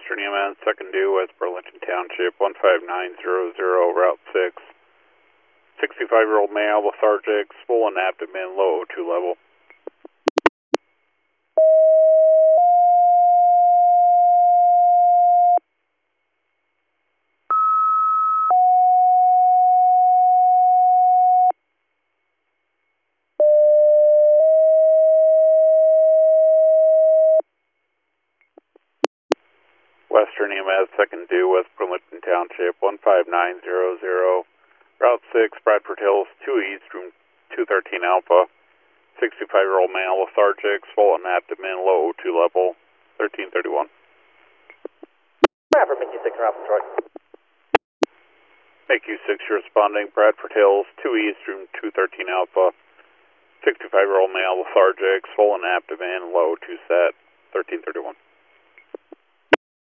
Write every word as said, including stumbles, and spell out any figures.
Western E M S, second due, West Burlington Township, one five nine zero zero, Route six. sixty-five-year-old male, lethargic, swollen abdomen, low O two level. Western E M S, second due, West Burlington Township, one five nine zero zero, Route six, Bradford Hills, two East, room two thirteen Alpha. sixty-five-year-old male, lethargic, swollen abdomen, low O two level, thirteen thirty-one. Bradford, make you six, Alpha, Troy. Make you six, you're responding, Bradford Hills, two East, room two thirteen Alpha. sixty-five-year-old male, lethargic, swollen abdomen, low O two set, thirteen thirty-one.